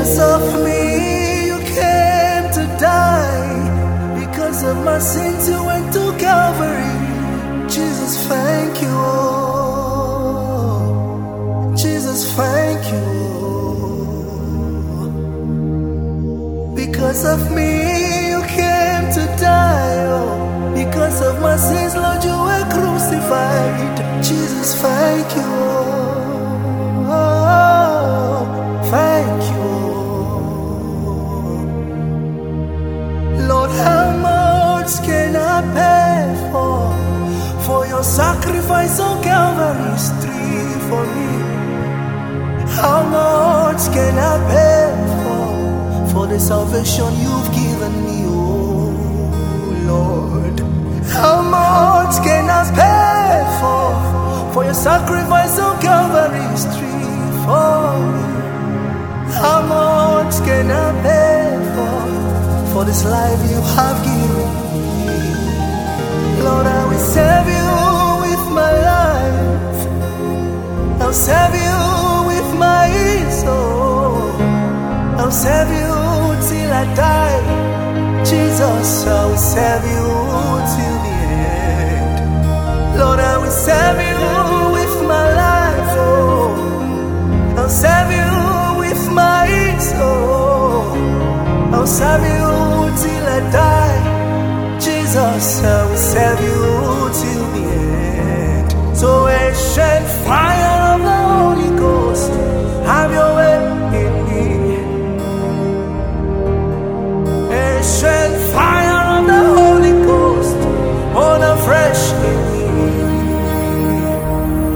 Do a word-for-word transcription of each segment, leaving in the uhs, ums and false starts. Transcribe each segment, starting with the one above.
Because of me, you came to die. Because of my sins, you went to Calvary. Jesus, thank you. Jesus, thank you. Because of me, you came to die. Oh, because of my sins, Lord, you were crucified. Jesus, thank you. Oh, thank you. Lord, how much can I pay for for your sacrifice on Calvary's tree for me? How much can I pay for for the salvation you've given me, oh Lord? How much can I pay for for your sacrifice on Calvary's tree for me? How much can I pay for for this life you have given me? Lord, I will serve you with my life. I'll serve you with my soul. I'll serve you till I die. Jesus, I will serve you till the end. Lord, I will serve you with my life. Oh, I'll serve you with my soul. I'll serve you till I die. Jesus, I will serve you till the end. So ancient fire of the Holy Ghost, have your way in me. Ancient fire of the Holy Ghost, burn afresh in me.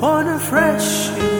on a fresh